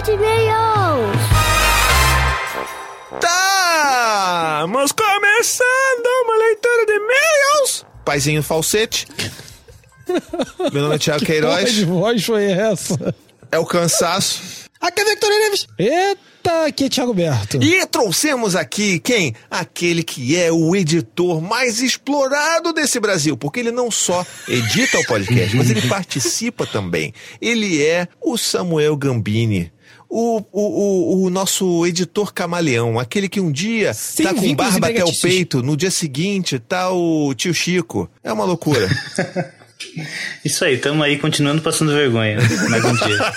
de e-mails. Estamos começando uma leitura de e-mails. Paizinho falsete. Meu nome é Thiago Queiroz. Que voz foi essa? É o cansaço. Aqui é Victor Neves. Eita, aqui é Thiago Berto. E trouxemos aqui quem? Aquele que é o editor mais explorado desse Brasil, porque ele não só edita o podcast, mas ele participa também. Ele é o Samuel Gambini. O nosso editor camaleão, aquele que um dia tá com barba até o peito, no dia seguinte tá o tio Chico. É uma loucura. Isso aí, tamo aí continuando passando vergonha mais um dia.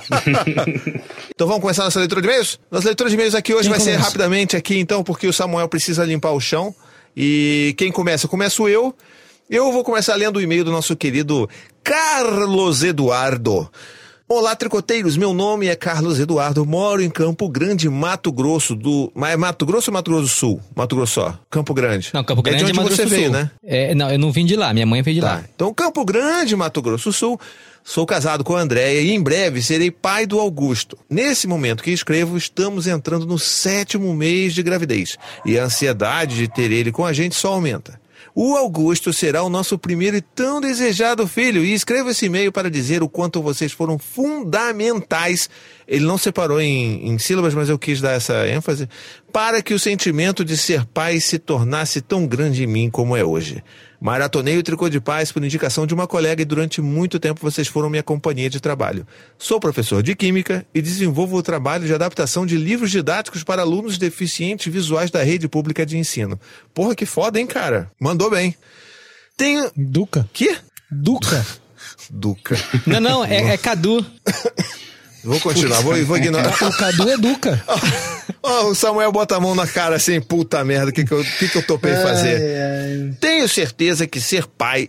Então vamos começar nossa leitura de e-mails? Nossa leitura de e-mails aqui hoje vai ser rapidamente aqui então, porque o Samuel precisa limpar o chão. E quem começa? Começo eu. Eu vou começar lendo o e-mail do nosso querido Carlos Eduardo. Olá, tricoteiros, meu nome é Carlos Eduardo, moro em Campo Grande, Mato Grosso do... Mas é Mato Grosso ou Mato Grosso do Sul? Mato Grosso só, Campo Grande. Não, Campo Grande é de onde você veio, né? Não, eu não vim de lá, minha mãe veio de lá. Então, Campo Grande, Mato Grosso do Sul, sou casado com a Andréia e em breve serei pai do Augusto. Nesse momento que escrevo, estamos entrando no 7º mês de gravidez e a ansiedade de ter ele com a gente só aumenta. O Augusto será o nosso primeiro e tão desejado filho. E escrevo esse e-mail para dizer o quanto vocês foram fundamentais. Ele não separou em sílabas, mas eu quis dar essa ênfase. Para que o sentimento de ser pai se tornasse tão grande em mim como é hoje. Maratonei o Tricô de Paz por indicação de uma colega e durante muito tempo vocês foram minha companhia de trabalho. Sou professor de Química e desenvolvo o trabalho de adaptação de livros didáticos para alunos deficientes visuais da rede pública de ensino. Porra, que foda, hein, cara? Mandou bem. Tenho... Duca. Quê? Duca. Duca. Não, é Cadu. Vou continuar, vou ignorar. O Cadu é Duca. O Samuel bota a mão na cara assim, puta merda, o que eu topei fazer? Tenho certeza que ser pai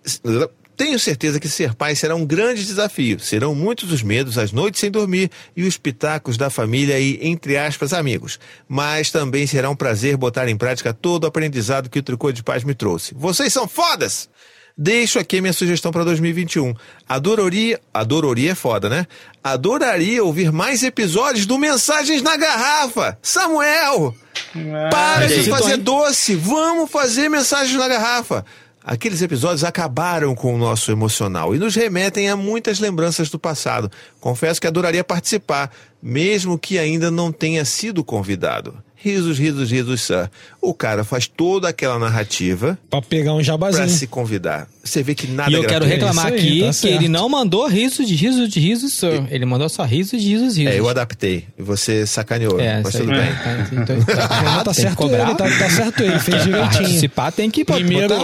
será um grande desafio. Serão muitos os medos, as noites sem dormir e os pitacos da família e, entre aspas, amigos. Mas também será um prazer botar em prática todo o aprendizado que o Tricô de Paz me trouxe. Vocês são fodas! Deixo aqui a minha sugestão para 2021. Adoraria é foda, né? Adoraria ouvir mais episódios do Mensagens na Garrafa. Samuel! Para de fazer doce! Vamos fazer Mensagens na Garrafa! Aqueles episódios acabaram com o nosso emocional e nos remetem a muitas lembranças do passado. Confesso que adoraria participar, mesmo que ainda não tenha sido convidado. Risos, risos, risos, sir. O cara faz toda aquela narrativa pra pegar um jabazinho, pra se convidar. Você vê que nada E eu quero reclamar aí, aqui tá que ele não mandou risos, sir. Ele mandou só risos, risos. Eu adaptei. E você sacaneou. Mas tudo bem. Tá certo ele, tá certo ele, fez direitinho. Participar tem que Primeiro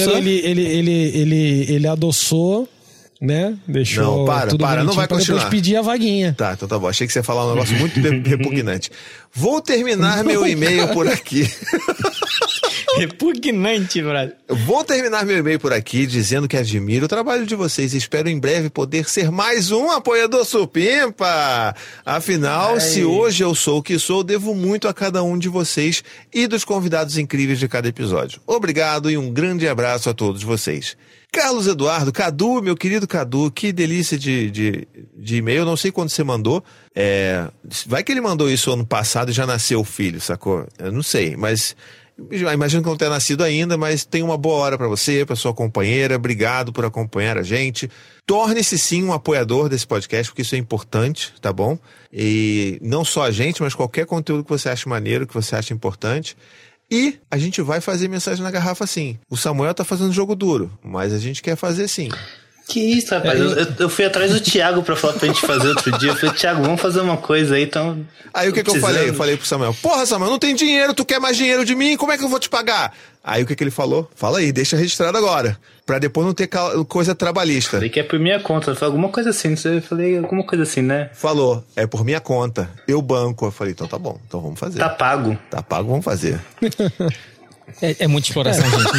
ele adoçou, né? Deixou. Não, para, não vai continuar. Depois pedir a vaguinha. Tá, então tá bom. Achei que você ia falar um negócio muito repugnante. Vou terminar meu e-mail por aqui. Repugnante, brother. Vou terminar meu e-mail por aqui dizendo que admiro o trabalho de vocês e espero em breve poder ser mais um apoiador supimpa. Afinal, se hoje eu sou o que sou, devo muito a cada um de vocês e dos convidados incríveis de cada episódio. Obrigado e um grande abraço a todos vocês. Carlos Eduardo, Cadu, meu querido Cadu, que delícia de e-mail, não sei quando você mandou, vai que ele mandou isso ano passado e já nasceu o filho, sacou? Eu não sei, mas imagino que não tenha nascido ainda, mas tem uma boa hora pra você, pra sua companheira, obrigado por acompanhar a gente. Torne-se sim um apoiador desse podcast, porque isso é importante, tá bom? E não só a gente, mas qualquer conteúdo que você ache maneiro, que você ache importante. E a gente vai fazer Mensagem na Garrafa sim. O Samuel tá fazendo jogo duro, mas a gente quer fazer sim. Que isso, rapaz? Eu fui atrás do Thiago pra falar pra gente fazer outro dia. Eu falei, Thiago, vamos fazer uma coisa aí, então... Aí o que eu falei? Eu falei pro Samuel, porra, Samuel, não tem dinheiro, tu quer mais dinheiro de mim? Como é que eu vou te pagar? Aí o que ele falou? Fala aí, deixa registrado agora. Pra depois não ter coisa trabalhista. Falei que é por minha conta. Falei alguma coisa assim, eu falei alguma coisa assim, né? Falou, é por minha conta. Eu banco. Eu falei, então tá bom, então vamos fazer. Tá pago. Tá pago, vamos fazer. É muita exploração, gente.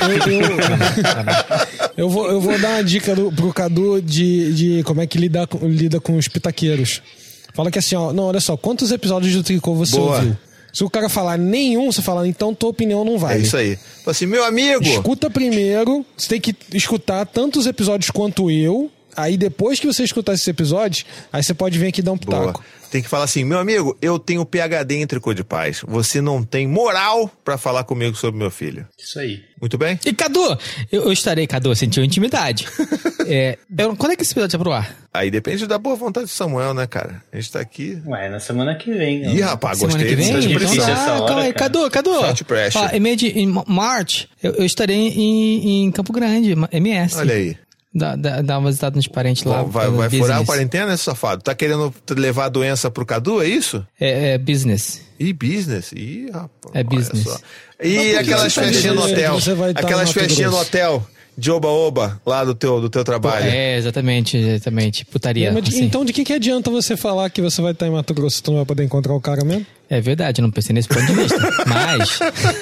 Eu vou dar uma dica pro Cadu de como é que lida com os pitaqueiros. Fala que assim, ó, não, olha só, quantos episódios do Tricô você ouviu? Se o cara falar nenhum, você fala, então tua opinião não vale. É isso aí. Fala assim, meu amigo... Escuta primeiro, você tem que escutar tantos episódios quanto eu, Aí depois que você escutar esses episódios, aí você pode vir aqui dar um pitaco. Boa. Tem que falar assim, meu amigo, eu tenho PhD em tricô de paz. Você não tem moral pra falar comigo sobre meu filho. Isso aí. Muito bem? E Cadu, eu estarei, Cadu, sentiu intimidade. Quando é que esse episódio vai pro ar? Aí depende da boa vontade do Samuel, né, cara? A gente tá aqui... Ué, na semana que vem. Ih, rapaz, Semana gostei que vem? dessa Então expressão. essa hora, calma aí, cara. Cadu. Fat pressure. Em March, eu estarei em Campo Grande, MS. Olha aí. Dá uma visitada nos parentes lá. Bom, vai business. furar a quarentena, esse safado? Tá querendo levar a doença pro Cadu, é isso? É business. Ih, business. Ih, rapaz. É olha business. só. E aquelas você tá festinhas no dizendo hotel. que você vai estar Aquelas no Mato festinhas no Grosso? hotel de oba-oba, lá do teu trabalho. Exatamente. Putaria. Mas assim. então de que adianta você falar que você vai estar em Mato Grosso se tu não vai poder encontrar o cara mesmo? É verdade, não pensei nesse ponto de vista. Mas...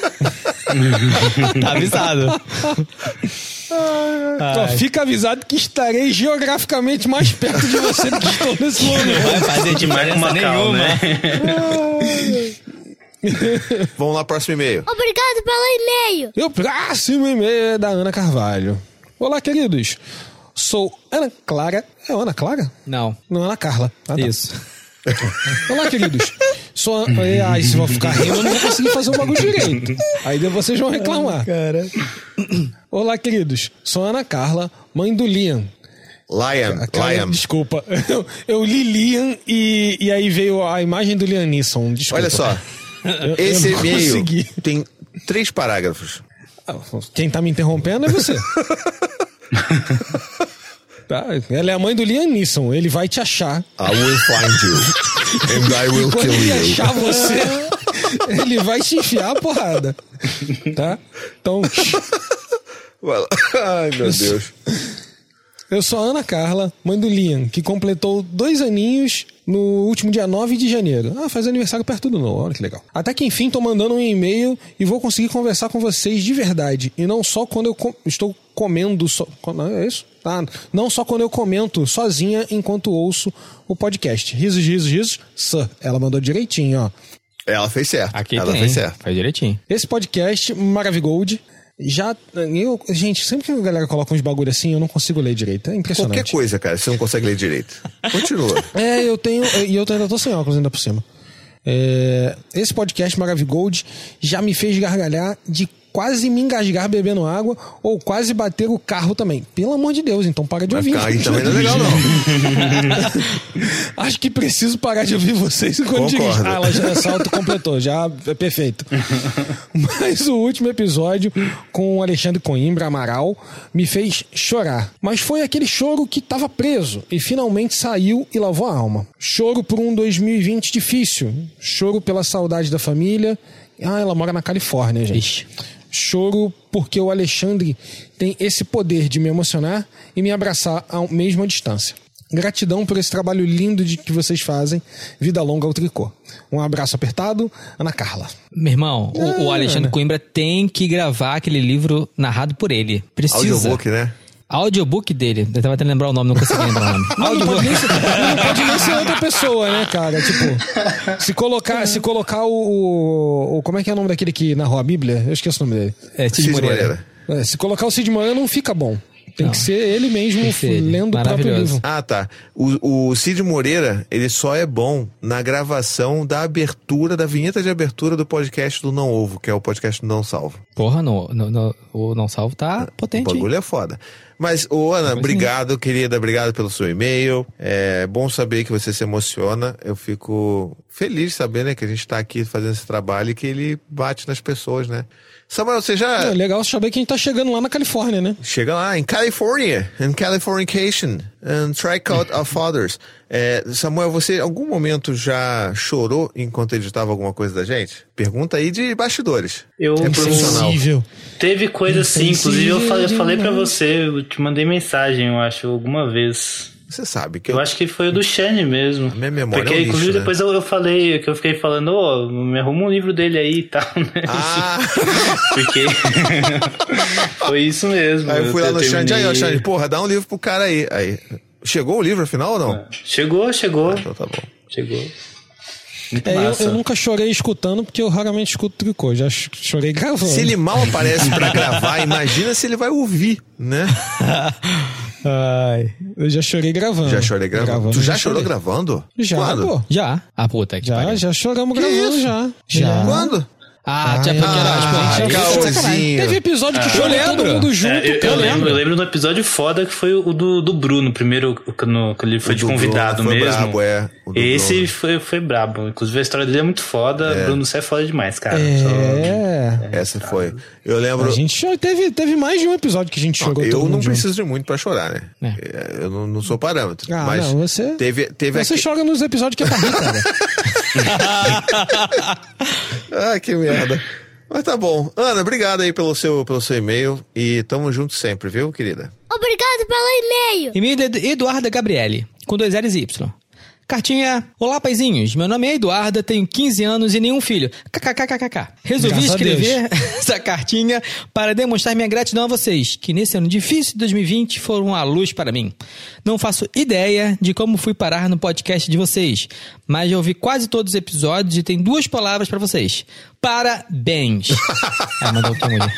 tá avisado. Ó, fica avisado que estarei geograficamente mais perto de você do que estou nesse Não momento. vai fazer diferença nenhuma. né? Vamos lá, próximo e-mail. Obrigado pelo e-mail. E o próximo e-mail é da Ana Carvalho. Olá, queridos. Sou Ana Clara. É Ana Clara? Não. Não, Ana Carla. Ah, tá. Isso. Olá, queridos. Sou Ai, se eu vou ficar rindo, eu não vou conseguir fazer o bagulho direito. Aí vocês vão reclamar. Cara. Olá, queridos. Sou Ana Carla, mãe do Liam. Liam. Desculpa. Eu li Liam e aí veio a imagem do Liam Neeson. Desculpa. Olha só. Esse eu não e-mail consegui. tem 3 parágrafos. Quem tá me interrompendo é você. Tá? Ela é a mãe do Liam Neeson. Ele vai te achar. I will find you. And I will Quando kill ele you. achar você, ele vai te enfiar a porrada. Tá? Então, Ai, meu Deus. eu sou a Ana Carla, mãe do Liam, que completou 2 aninhos no último dia 9 de janeiro. Ah, faz aniversário perto do novo, olha que legal. Até que enfim tô mandando um e-mail e vou conseguir conversar com vocês de verdade. E não só quando eu estou comendo... É isso? Ah, não só quando eu comento sozinha enquanto ouço o podcast. Risos, risos, risos. Ela mandou direitinho, ó. Ela fez certo. Aqui Ela tem. fez certo. Faz direitinho. Esse podcast, Maravigold, gente, sempre que a galera coloca uns bagulho assim, eu não consigo ler direito. É impressionante. Qualquer coisa, cara, você não consegue ler direito. Continua. Eu ainda tô sem óculos ainda por cima. Esse podcast Maravigold já me fez gargalhar de quase me engasgar bebendo água ou quase bater o carro também. Pelo amor de Deus, então para de ouvir. Aí também não é legal, não. Acho que preciso parar de ouvir vocês quando dirigir. Ela já completou, já é perfeito. Mas o último episódio com o Alexandre Coimbra Amaral me fez chorar. Mas foi aquele choro que tava preso e finalmente saiu e lavou a alma. Choro por um 2020 difícil. Choro pela saudade da família. Ela mora na Califórnia, gente. Ixi. Choro porque o Alexandre tem esse poder de me emocionar e me abraçar à mesma distância. Gratidão por esse trabalho lindo que vocês fazem. Vida longa ao tricô. Um abraço apertado, Ana Carla. Meu irmão, o Alexandre Coimbra tem que gravar aquele livro narrado por ele. Precisa. Audiobook, né? Audiobook dele. Eu tava tentando lembrar o nome, não consegui lembrar o nome. Não pode nem ser outra pessoa, né, cara? Tipo, se colocar o como é que é o nome daquele que narrou a Bíblia? Eu esqueci o nome dele. Cid Moreira. Se colocar o Cid Moreira não fica bom. Tem que ser ele mesmo ser ele. lendo o próprio livro. Ah, tá. O Cid Moreira, ele só é bom na gravação da abertura, da vinheta de abertura do podcast do Não Ovo, que é o podcast do Não Salvo. Porra, o Não Salvo tá potente. O bagulho é foda. Mas, Ana, obrigado, querida, obrigado pelo seu e-mail. É bom saber que você se emociona. Eu fico feliz de saber, né, que a gente tá aqui fazendo esse trabalho e que ele bate nas pessoas, né? Samuel, você já... É legal saber que a gente tá chegando lá na Califórnia, né? Chega lá, em California, in Californication, and Tricout of Fathers. Samuel, você em algum momento já chorou enquanto editava alguma coisa da gente? Pergunta aí de bastidores. Eu É profissional. Teve coisa assim, inclusive eu falei pra você, eu te mandei mensagem, eu acho, alguma vez. Você sabe que eu acho que foi o do Shane mesmo. A minha memória porque, é um lixo, inclusive, né? depois eu falei, que eu fiquei falando, me arruma um livro dele aí e tal, né? Ah! Porque foi isso mesmo. Aí eu fui lá no Xande, terminei... aí, ó, Xande, porra, dá um livro pro cara aí. Aí, chegou o livro afinal ou não? Chegou. Então tá bom. Chegou. Eu nunca chorei escutando, porque eu raramente escuto tricô. Já chorei gravando. Se ele mal aparece pra gravar, imagina se ele vai ouvir, né? Ai, eu já chorei gravando. Já chorei gravando. Tu já chorou gravando? Já, Quando? pô. Já. Ah, puta que pariu. Já choramos gravando, já. Quando? Tinha porque era caôzinho. Teve episódio que chorou todo mundo junto. Eu lembro do episódio foda que foi o do Bruno, primeiro, quando ele foi de convidado Bruno, mesmo. Foi brabo, Esse foi brabo. Inclusive a história dele é muito foda. Bruno, você é foda demais, cara. Essa foi. Eu lembro. A gente teve mais de um episódio que a gente chorou. Eu não preciso de muito pra chorar, né? Eu não sou parâmetro. Mas não, você. Você chora nos episódios que é pra rir, cara. Que merda. Mas tá bom. Ana, obrigado aí pelo seu e-mail. E tamo junto sempre, viu, querida? Obrigado pelo e-mail. E-mail de Eduarda Gabriele, com 2 L's e Y. Cartinha: olá, paizinhos. Meu nome é Eduarda, tenho 15 anos e nenhum filho. KKKKK. Resolvi escrever essa cartinha para demonstrar minha gratidão a vocês, que nesse ano difícil de 2020 foram a luz para mim. Não faço ideia de como fui parar no podcast de vocês, mas já ouvi quase todos os episódios e tem 2 palavras para vocês. Parabéns. Mandou o que, mulher?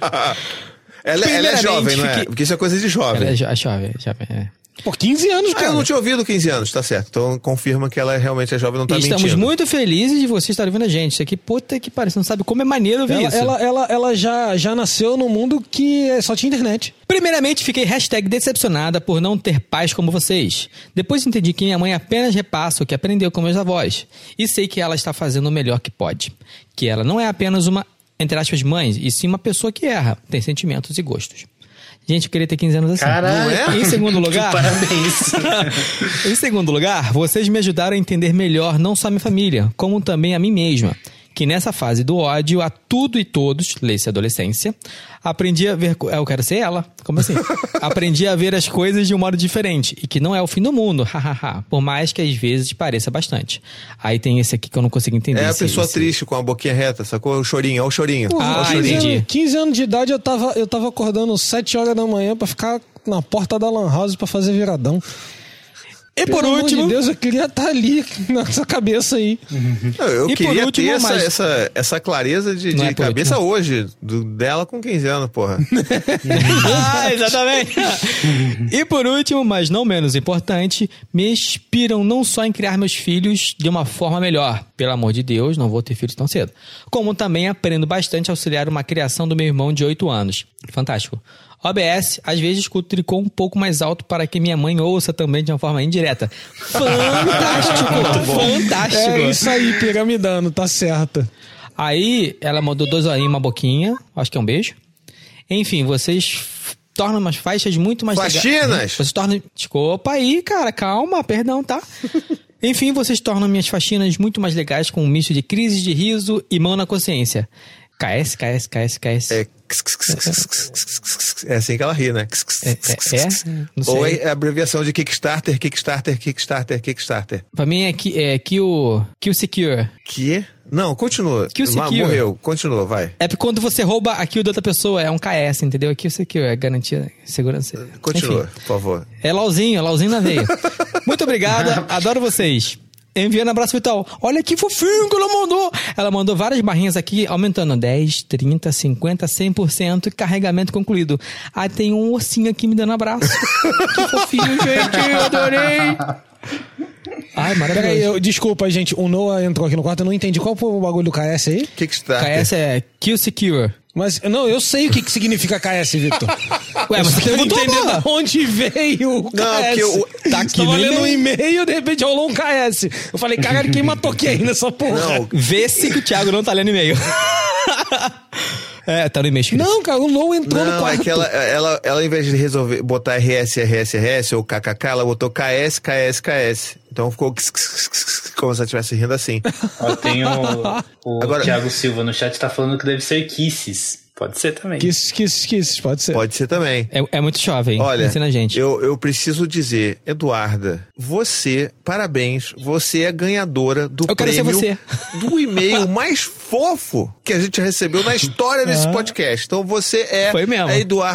Ela é jovem, não é? Porque isso é coisa de jovem. Ela é jovem, Pô, 15 anos, cara. Eu não tinha ouvido 15 anos, tá certo. Então confirma que ela realmente é jovem, não tá mentindo. Estamos muito felizes de vocês estarem vendo a gente. Isso aqui, puta que pariu, você não sabe como é maneiro ver isso. Ela já nasceu num mundo que só tinha internet. Primeiramente, fiquei #decepcionada por não ter pais como vocês. Depois entendi que minha mãe apenas repassa o que aprendeu com meus avós. E sei que ela está fazendo o melhor que pode. Que ela não é apenas uma, entre aspas, mãe, e sim uma pessoa que erra, tem sentimentos e gostos. Gente, eu queria ter 15 anos assim. Caralho. Em segundo lugar... Parabéns. Em segundo lugar, vocês me ajudaram a entender melhor não só a minha família, como também a mim mesma. Que nessa fase do ódio a tudo e todos, lê-se adolescência, aprendi a ver... Eu quero ser ela. Como assim? Aprendi a ver as coisas de um modo diferente. E que não é o fim do mundo. Por mais que às vezes pareça bastante. Aí tem esse aqui que eu não consigo entender. É a pessoa triste com a boquinha reta, sacou? O chorinho, olha o chorinho. Entendi. 15 anos de idade eu tava acordando 7 horas da manhã pra ficar na porta da Lan House pra fazer viradão. E por Pelo último... amor de Deus, eu queria estar ali nessa cabeça aí. Eu queria último, ter essa clareza de cabeça hoje, dela com 15 anos, porra. Exatamente. E por último, mas não menos importante, me inspiram não só em criar meus filhos de uma forma melhor. Pelo amor de Deus, não vou ter filhos tão cedo. Como também aprendo bastante a auxiliar uma criação do meu irmão de 8 anos. Fantástico. OBS, às vezes escuto tricô um pouco mais alto para que minha mãe ouça também de uma forma indireta. Fantástico! Fantástico! É isso aí, piramidando, tá certa. Aí, ela mandou 2 olhinhos, uma boquinha, acho que é um beijo. Enfim, vocês tornam umas faixas muito mais legais. Faxinas! Vocês tornam... Desculpa aí, cara, calma, perdão, tá? Enfim, vocês tornam minhas faxinas muito mais legais com um misto de crise de riso e mão na consciência. KS. É assim que ela ri, né? Não sei. Ou é a abreviação de Kickstarter. Pra mim é Kill Secure. Que? Não, continua. Kill Secure. Morreu, continua, vai. É porque quando você rouba a kill da outra pessoa, é um KS, entendeu? Kill Secure, é garantia segurança. Continua, enfim, por favor. É LOLzinho na veia. Muito obrigada, adoro vocês. Enviando abraço vital. Olha que fofinho que ela mandou. Ela mandou várias barrinhas aqui, aumentando 10, 30, 50, 100% e carregamento concluído. Aí tem um ossinho aqui me dando abraço. Que fofinho, gente. Eu adorei. Ai, maravilhoso. Peraí, desculpa, gente. O Noah entrou aqui no quarto, eu não entendi. Qual foi o bagulho do KS aí? Kickstarter. KS é Kill Secure. Mas, não, eu sei o que significa KS, Victor. Ué, mas você perguntou, entender de onde veio o KS. Não, porque tá aqui tava no lendo um e-mail, de repente rolou um KS. Eu falei, caralho, quem matou quem nessa porra? Não. Vê se que o Thiago não tá lendo e-mail. Tá no e-mail escrito. Não, cara, o Noah entrou no quarto. É que ela ao invés de resolver botar RS ou KKK, ela botou KS. Então ficou como se ela estivesse rindo assim. Ó, tem o Agora, Thiago Silva no chat tá falando que deve ser Kisses. Pode ser também. Kisses, pode ser. Pode ser também. É muito jovem. Olha, ensina a gente. Eu preciso dizer, Eduarda, parabéns, você é ganhadora do prêmio do e-mail mais fofo que a gente recebeu na história desse podcast. Então você é Foi mesmo. a Eduarda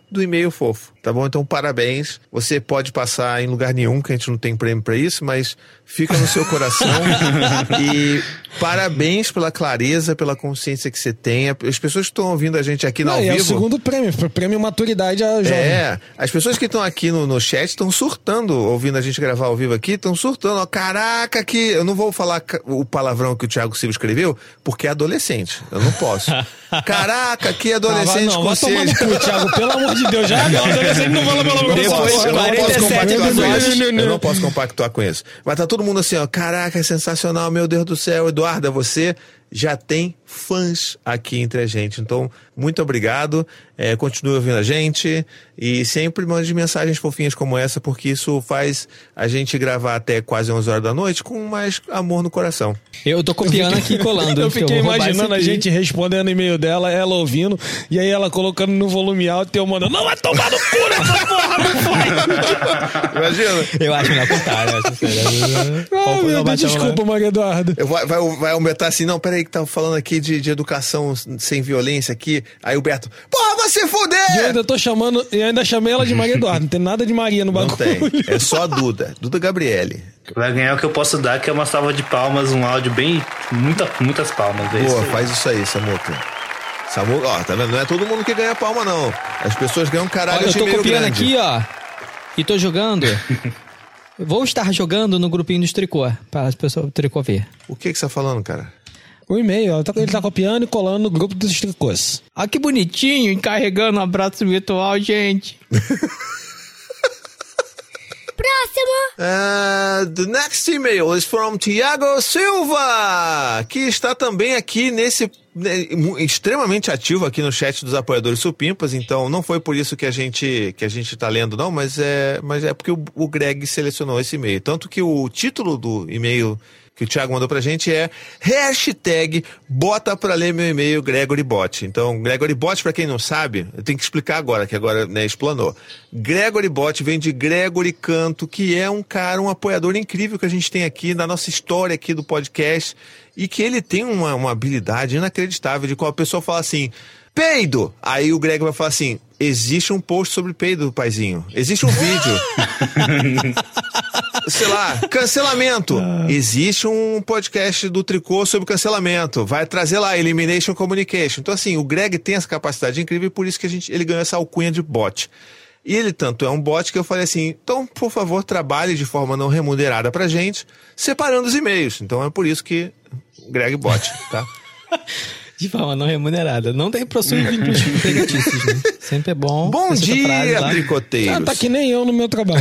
do e-mail fofo, tá bom? Então, parabéns. Você pode passar em lugar nenhum, que a gente não tem prêmio pra isso, mas fica no seu coração. E parabéns pela clareza, pela consciência que você tem. As pessoas que estão ouvindo a gente aqui ao vivo... É o segundo prêmio, prêmio maturidade a jovem. As pessoas que estão aqui no chat estão surtando, ouvindo a gente gravar ao vivo aqui, estão surtando. Ó, caraca, que... Eu não vou falar o palavrão que o Thiago Silva escreveu, porque é adolescente. Eu não posso. Caraca, que adolescente com vai tomar no cu, Thiago, pelo amor de Deus. Já adolescente não fala pelo amor de Deus. Eu não posso compactuar com isso. Mas tá todo mundo assim, ó, caraca, é sensacional, meu Deus do céu, Eduarda, você já tem fãs aqui entre a gente. Então, muito obrigado. Continue ouvindo a gente e sempre mande mensagens fofinhas como essa, porque isso faz a gente gravar até quase 11 horas da noite com mais amor no coração. Eu tô copiando aqui e colando. Eu fiquei imaginando a gente respondendo e-mail dela, ela ouvindo, e aí ela colocando no volume alto e eu mandando, não vai tomar no cu nessa porra, não foi. Imagina. Eu acho melhor contar, eu acho sério. Desculpa, Maria Eduarda. Vai aumentar assim, não, peraí que tá falando aqui de educação sem violência aqui. Aí o Beto, porra, vai se fuder! Eu ainda chamei ela de Maria Eduarda, não tem nada de Maria no bagulho. Não tem, é só a Duda Gabriele. Vai ganhar o que eu posso dar, que é uma salva de palmas, um áudio bem... muitas palmas. Boa, faz isso aí, Samuca. Ó, tá vendo? Não é todo mundo que ganha palma, não. As pessoas ganham caralho de e-mail grande. Eu tô copiando aqui, ó, e tô jogando... Vou estar jogando no grupinho dos tricô, para as pessoas do tricô ver. O que você tá falando, cara? O e-mail, ele tá copiando e colando no grupo dos tricôs. Ah, que bonitinho, encarregando um abraço virtual, gente. Próximo! The next email is from Thiago Silva, que está também aqui extremamente ativo aqui no chat dos apoiadores supimpas, então não foi por isso que a gente tá lendo não, mas é porque o Greg selecionou esse e-mail, tanto que o título do e-mail que o Thiago mandou pra gente é hashtag bota pra ler meu e-mail Gregory Bot. Então, Gregory Bot, pra quem não sabe, eu tenho que explicar agora, que agora, né, explanou. Gregory Bot vem de Gregory Canto, que é um apoiador incrível que a gente tem aqui na nossa história aqui do podcast, e que ele tem uma habilidade inacreditável de qual a pessoa fala assim, peido! Aí o Greg vai falar assim, existe um post sobre peido, paizinho. Existe um vídeo. Sei lá, cancelamento. Existe um podcast do Tricô sobre cancelamento. Vai trazer lá, Elimination Communication. Então, assim, o Greg tem essa capacidade incrível e por isso que ele ganhou essa alcunha de bot. E ele tanto é um bot que eu falei assim, então, por favor, trabalhe de forma não remunerada pra gente, separando os e-mails. Então, é por isso que Greg Bot, tá? De forma não remunerada. Não tem vínculos empregatícios, né? Sempre é bom. Bom dia, tricoteiros. Tá que nem eu no meu trabalho.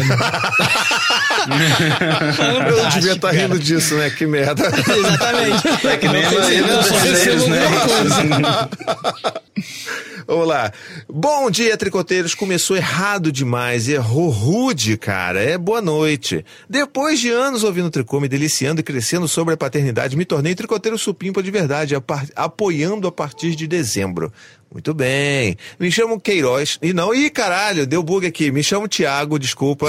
Eu não devia estar rindo disso, né? Que merda. Exatamente. É que nem eu só recebo né? Vamos lá. Bom dia, tricoteiros. Começou errado demais, errou rude, cara. Boa noite. Depois de anos ouvindo tricô, me deliciando e crescendo sobre a paternidade, me tornei tricoteiro supimpa de verdade, apoiando a partir de dezembro. Muito bem. Me chamo Queiroz. Ih, caralho, deu bug aqui. Me chamo Thiago, desculpa.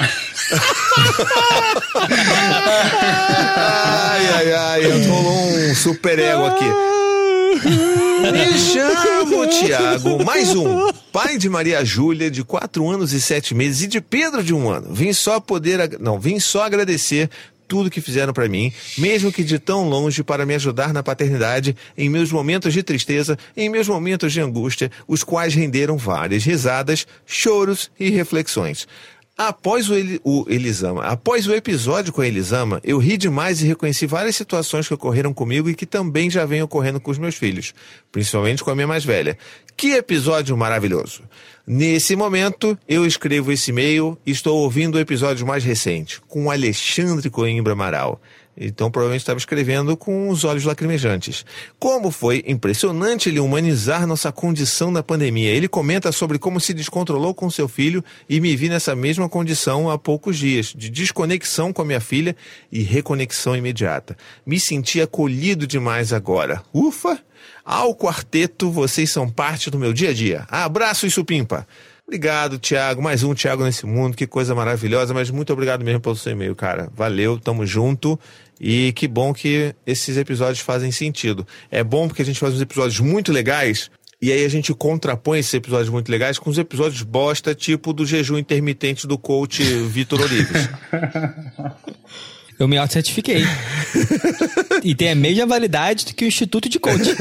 ai, rolou um super ego aqui. Me chamo Thiago, mais um, pai de Maria Júlia, de 4 anos e 7 meses, e de Pedro, de 1 ano. Vim só agradecer tudo que fizeram pra mim, mesmo que de tão longe, para me ajudar na paternidade, em meus momentos de tristeza, em meus momentos de angústia, os quais renderam várias risadas, choros e reflexões. Após o episódio com a Elisama, eu ri demais e reconheci várias situações que ocorreram comigo e que também já vêm ocorrendo com os meus filhos, principalmente com a minha mais velha. Que episódio maravilhoso! Nesse momento, eu escrevo esse e-mail e estou ouvindo o episódio mais recente, com o Alexandre Coimbra Amaral. Então, provavelmente estava escrevendo com os olhos lacrimejantes. Como foi impressionante ele humanizar nossa condição na pandemia. Ele comenta sobre como se descontrolou com seu filho e me vi nessa mesma condição há poucos dias, de desconexão com a minha filha e reconexão imediata. Me senti acolhido demais agora. Ufa! Ao quarteto, vocês são parte do meu dia a dia. Abraço e supimpa! Obrigado, Thiago. Mais um Thiago nesse mundo. Que coisa maravilhosa. Mas muito obrigado mesmo pelo seu e-mail, cara. Valeu, tamo junto. E que bom que esses episódios fazem sentido. É bom porque a gente faz uns episódios muito legais E aí a gente contrapõe esses episódios muito legais com os episódios bosta, tipo do jejum intermitente do coach Vitor Olives. Eu me auto-certifiquei. E tem a mesma validade do que o Instituto de Coach.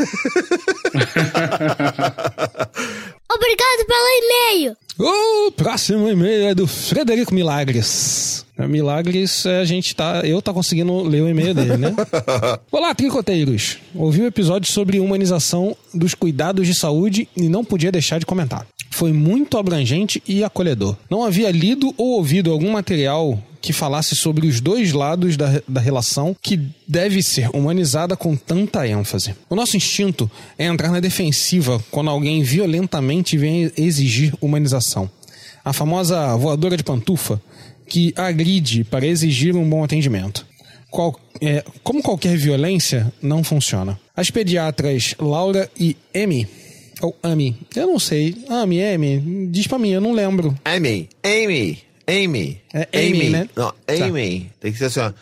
Obrigado pelo e-mail. O próximo e-mail é do Frederico Milagres. Milagres, eu tá conseguindo ler o e-mail dele, né? Olá, tricoteiros. Ouvi um episódio sobre humanização dos cuidados de saúde e não podia deixar de comentar. Foi muito abrangente e acolhedor. Não havia lido ou ouvido algum material que falasse sobre os dois lados da relação que deve ser humanizada com tanta ênfase. O nosso instinto é entrar na defensiva quando alguém violentamente vem exigir humanização. A famosa voadora de pantufa que agride para exigir um bom atendimento. Como qualquer violência, não funciona. As pediatras Laura e Amy, ou Amy, eu não sei. Amy, diz pra mim, eu não lembro. Amy. É Amy, né? Não, Amy. Tá. Tem que ser assim, ó.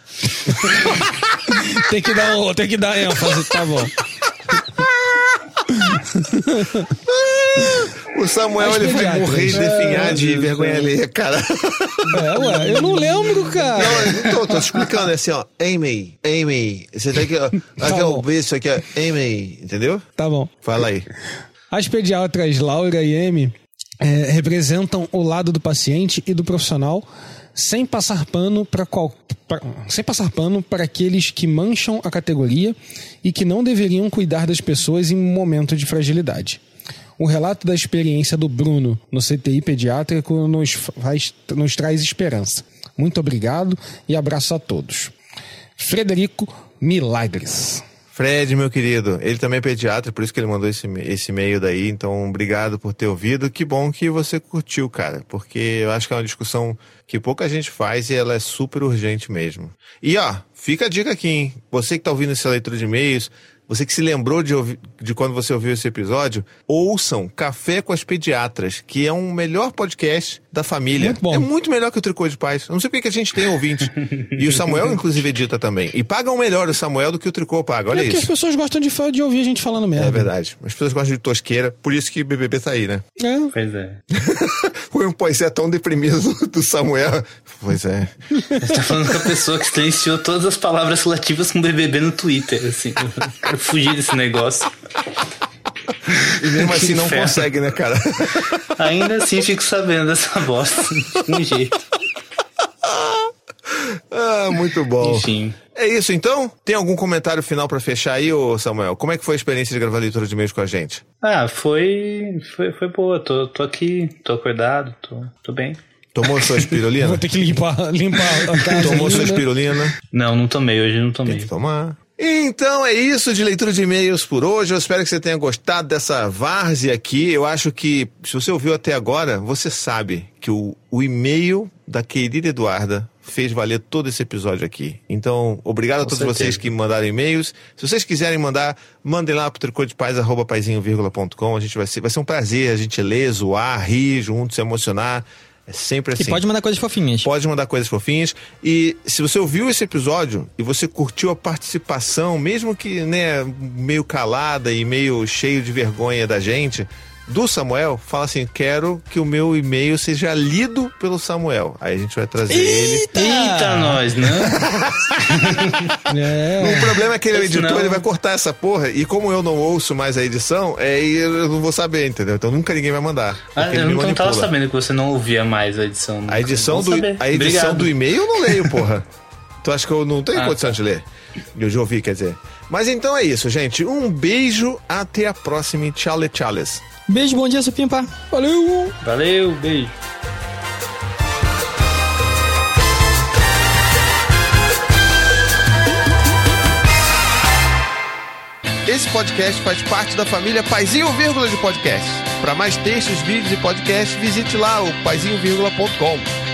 tem que dar ênfase, tá bom. O Samuel, ele vai morrer de definhar de vergonha alheia, cara. Eu não lembro, cara. Não, tô te explicando, é assim, ó. Amy. Você tem que... Aqui é o beijo, aqui é Amy, entendeu? Tá bom. Fala aí. As pediatras Laura e Amy representam o lado do paciente e do profissional sem passar pano para aqueles que mancham a categoria e que não deveriam cuidar das pessoas em um momento de fragilidade. O relato da experiência do Bruno no CTI pediátrico nos traz esperança. Muito obrigado e abraço a todos. Frederico Milagres. Fred, meu querido, ele também é pediatra, por isso que ele mandou esse e-mail daí, então obrigado por ter ouvido. Que bom que você curtiu, cara, porque eu acho que é uma discussão que pouca gente faz e ela é super urgente mesmo. E ó, fica a dica aqui, hein? Você que tá ouvindo essa leitura de e-mails, você que se lembrou de quando você ouviu esse episódio, ouçam Café com as Pediatras, que é um melhor podcast da família. Muito bom. É muito melhor que o Tricô de Paz. Eu não sei porque que a gente tem ouvinte. E o Samuel, inclusive, edita também. E pagam melhor o Samuel do que o Tricô paga. Olha isso. Porque as pessoas gostam de ouvir a gente falando merda. É verdade. As pessoas gostam de tosqueira, por isso que o BBB tá aí, né? Pois é. Foi um pois tão deprimido do Samuel. Pois é. Você tá falando com a pessoa que silenciou todas as palavras relativas com BBB no Twitter, assim. Quero fugir desse negócio. E mesmo assim não consegue, né, cara? Ainda assim fico sabendo dessa bosta. De um jeito. Muito bom. Enfim. É isso então? Tem algum comentário final pra fechar aí, ô Samuel? Como é que foi a experiência de gravar a leitura de e-mails com a gente? Foi boa. Tô aqui, tô acordado, tô bem. Tomou sua espirulina? Vou ter que limpar a casa. Tomou sua espirulina? Não tomei, hoje não tomei. Tem que tomar. Então é isso de leitura de e-mails por hoje. Eu espero que você tenha gostado dessa várzea aqui. Eu acho que, se você ouviu até agora, você sabe que o e-mail da querida Eduarda fez valer todo esse episódio aqui. Então, obrigado a todos vocês que mandaram e-mails. Se vocês quiserem mandar, mandem lá pro tricodepaz@paizinho.com. Vai ser um prazer a gente ler, zoar, rir junto, se emocionar. É sempre assim. E pode mandar coisas fofinhas. Pode mandar coisas fofinhas. E se você ouviu esse episódio e você curtiu a participação, mesmo que, né, meio calada e meio cheio de vergonha da gente, do Samuel, fala assim: quero que o meu e-mail seja lido pelo Samuel. Aí a gente vai trazer ele. Eita, nós, né? O problema é que ele é o editor, ele vai cortar essa porra. E como eu não ouço mais a edição, eu não vou saber, entendeu? Então nunca ninguém vai mandar. Eu não tava sabendo que você não ouvia mais a edição. A edição do e-mail eu não leio, porra. Tu acha que eu não tenho condição de ler? De ouvir, quer dizer. Mas então é isso, gente. Um beijo, até a próxima. Tchau, tchau. Beijo, bom dia, Supimpa. Valeu! Valeu, beijo. Esse podcast faz parte da família Paizinho Vírgula de Podcast. Para mais textos, vídeos e podcasts, visite lá o paizinho.com.